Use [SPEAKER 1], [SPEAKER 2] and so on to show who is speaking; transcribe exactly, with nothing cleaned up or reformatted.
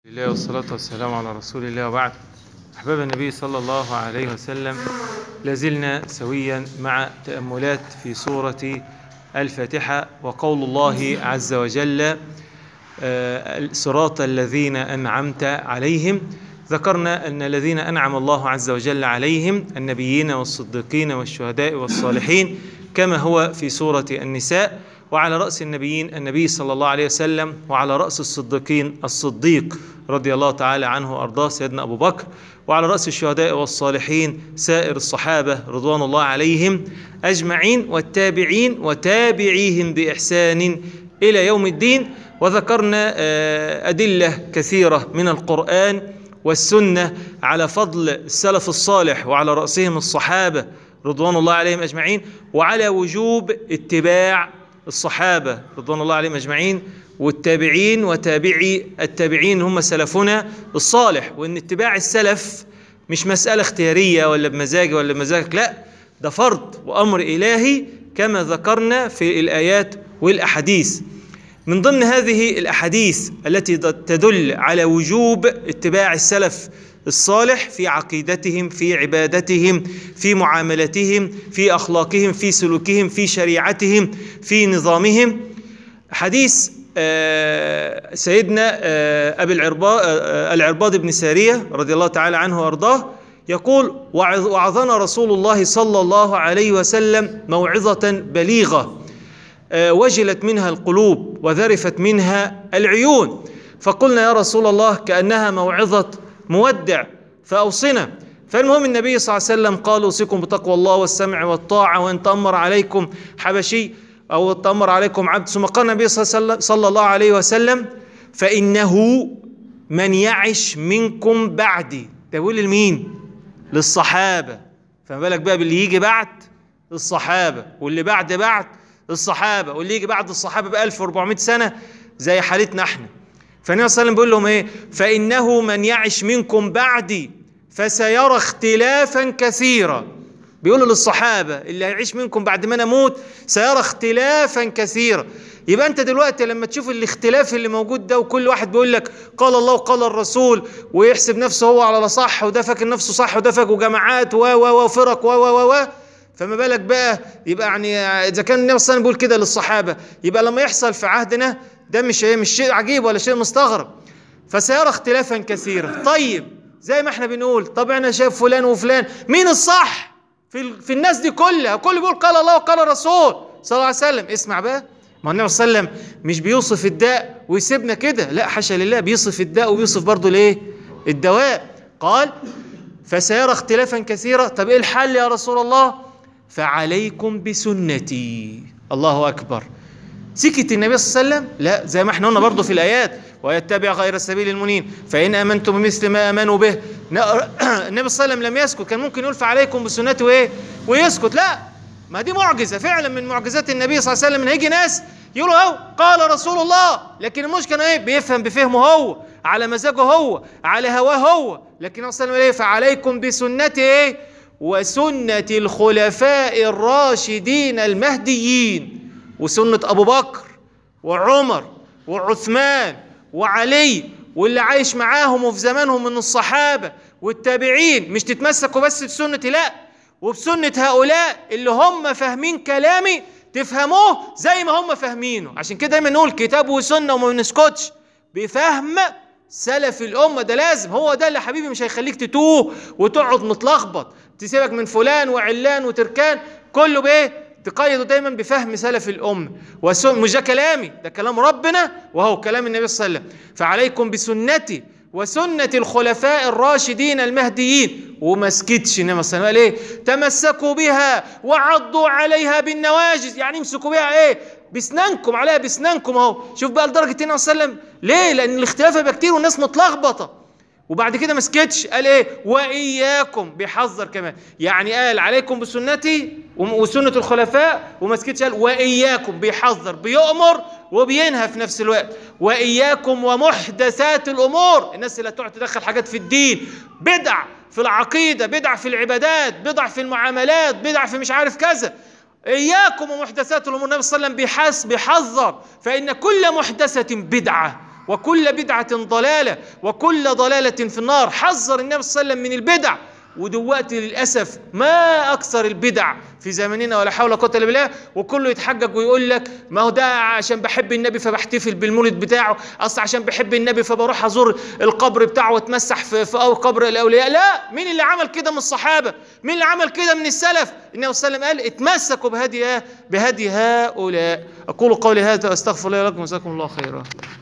[SPEAKER 1] لله والصلاة والسلام على رسول الله وبعد. أحباب النبي صلى الله عليه وسلم، لازلنا سويا مع تأملات في سورة الفاتحة وقول الله عز وجل صراط الذين أنعمت عليهم. ذكرنا أن الذين أنعم الله عز وجل عليهم النبيين والصديقين والشهداء والصالحين كما هو في سورة النساء، وعلى رأس النبيين النبي صلى الله عليه وسلم، وعلى رأس الصديقين الصديق رضي الله تعالى عنه وأرضاه سيدنا أبو بكر، وعلى رأس الشهداء والصالحين سائر الصحابة رضوان الله عليهم أجمعين، والتابعين وتابعيهم بإحسان إلى يوم الدين. وذكرنا أدلة كثيرة من القرآن والسنة على فضل السلف الصالح، وعلى رأسهم الصحابة رضوان الله عليهم أجمعين، وعلى وجوب اتباع الصحابة رضوان الله عليهم أجمعين والتابعين وتابعي التابعين هم سلفنا الصالح، وإن اتباع السلف مش مسألة اختيارية ولا بمزاجي ولا بمزاجك، لا، ده فرض وأمر إلهي كما ذكرنا في الآيات والأحاديث. من ضمن هذه الأحاديث التي تدل على وجوب اتباع السلف الصالح في عقيدتهم، في عبادتهم، في معاملتهم، في أخلاقهم، في سلوكهم، في شريعتهم، في نظامهم، حديث سيدنا أبي العرباض بن سارية رضي الله تعالى عنه وأرضاه يقول: وعظنا رسول الله صلى الله عليه وسلم موعظة بليغة وجلت منها القلوب وذرفت منها العيون، فقلنا يا رسول الله كأنها موعظة مودع فأوصنا. فالمهم النبي صلى الله عليه وسلم قال: أوصيكم بتقوى الله والسمع والطاعة، وإن تأمر عليكم حبشي أو تأمر عليكم عبد. ثم قال النبي صلى الله عليه وسلم: فإنه من يعش منكم بعدي. ده بيقول لمين؟ للصحابة. فما بالك بقى باللي يجي بعد الصحابة، واللي بعد بعد الصحابة، واللي يجي بعد الصحابة بألف وأربعمائة سنة زي حالتنا احنا. فالنبي صلى الله عليه وسلم بيقول لهم ايه؟ فإنه من يعش منكم بعدي فسيرى اختلافا كثيرا. بيقولوا للصحابة اللي هيعيش منكم بعد ما نموت سيرى اختلافا كثيرا. يبقى انت دلوقتي لما تشوف الاختلاف اللي موجود ده، وكل واحد بيقول لك قال الله وقال الرسول، ويحسب نفسه هو على صح، وده فاكر نفسه صح، وده فاكر جماعات و و وفرق و و و فما بالك بقى. يبقى يعني اذا كان النبي صلى الله عليه وسلم بيقول كده للصحابة، يبقى لما يحصل في عهدنا ده مش مش شيء عجيب ولا شيء مستغرب. فسيرى اختلافا كثيرا. طيب زي ما احنا بنقول، طب انا شايف فلان وفلان، مين الصح في في الناس دي كلها؟ كل بيقول قال الله وقال الرسول صلى الله عليه وسلم. اسمع بقى، ما النبي صلى الله عليه وسلم مش بيوصف الداء ويسيبنا كده، لا حاشا لله، بيوصف الداء وبيوصف برضه الايه؟ الدواء. قال: فسيرى اختلافا كثيرا. طب ايه الحل يا رسول الله؟ فعليكم بسنتي. الله اكبر. سكت النبي صلى الله عليه وسلم؟ لا، زي ما احنا قلنا برضه في الايات: ويتبع غير سبيل المؤمنين فإن آمنتم بمثل ما آمنوا به. النبي صلى الله عليه وسلم لم يسكت، كان ممكن يقول فعليكم بسنتي وايه ويسكت. لا، ما دي معجزة فعلا من معجزات النبي صلى الله عليه وسلم، ان هيجي ناس يقولوا اهو قال رسول الله، لكن المشكلة ايه؟ بيفهم بفهمه هو، على مزاجه هو، على هواه هو. لكن النبي صلى الله عليه وسلم ايه؟ فعليكم بسنتي ايه وسنة الخلفاء الراشدين المهديين، وسنة أبو بكر وعمر وعثمان وعلي واللي عايش معاهم وفي زمانهم من الصحابة والتابعين. مش تتمسكوا بس بسنتي، لا، وبسنة هؤلاء اللي هم فاهمين كلامي تفهموه زي ما هم فاهمينه. عشان كده دايما نقول كتاب وسنة وما بنسكتش بفهم سلف الأمة. ده لازم، هو ده اللي حبيبي مش هيخليك تتوه وتقعد متلخبط، تسيبك من فلان وعلان وتركان، كله بايه؟ تقيدوا دايما بفهم سلف الأمة. مش ده كلامي، ده كلام ربنا وهو كلام النبي صلى الله عليه وسلم. فعليكم بسنتي وسنة الخلفاء الراشدين المهديين. وما سكتش النبي صلى الله عليه وسلم، قال ايه؟ تمسكوا بها وعضوا عليها بالنواجذ. يعني امسكوا بها ايه؟ بسنانكم، عليها بسنانكم اهو. شوف بقى لدرجة النبي صلى الله عليه وسلم ليه؟ لأن الاختلاف هيبقى كتير والناس متلخبطة. وبعد كده ما سكتش، قال ايه؟ وإياكم، بيحذر كمان. يعني قال عليكم بسنتي وسنة الخلفاء، وما سكتش قال وإياكم، بيحذر، بيؤمر وبينهى في نفس الوقت. وإياكم ومحدثات الأمور، الناس اللي هتقعد تدخل حاجات في الدين، بدع في العقيدة، بدع في العبادات، بدع في المعاملات، بدع في مش عارف كذا. إياكم ومحدثات الأمور. النبي صلى الله عليه وسلم بيحذر، فإن كل محدثة بدعة وكل بدعة ضلالة وكل ضلالة في النار. حذر النبي صلى الله عليه وسلم من البدع، ودلوقتي للأسف ما أكثر البدع في زماننا، ولا حول ولا قوة إلا بالله. وكله يتحجج ويقول لك ما هو ده عشان بحب النبي فبحتفل بالمولد بتاعه، أصل عشان بحب النبي فبروح أزور القبر بتاعه واتمسح في, في أو قبر الأولياء. لا، مين اللي عمل كده من الصحابة؟ مين اللي عمل كده من السلف؟ النبي صلى الله عليه وسلم قال اتمسكوا بهدي بهدي هؤلاء. أقول قولي هذا أستغفر الله لكم وجزاكم الله خيرا.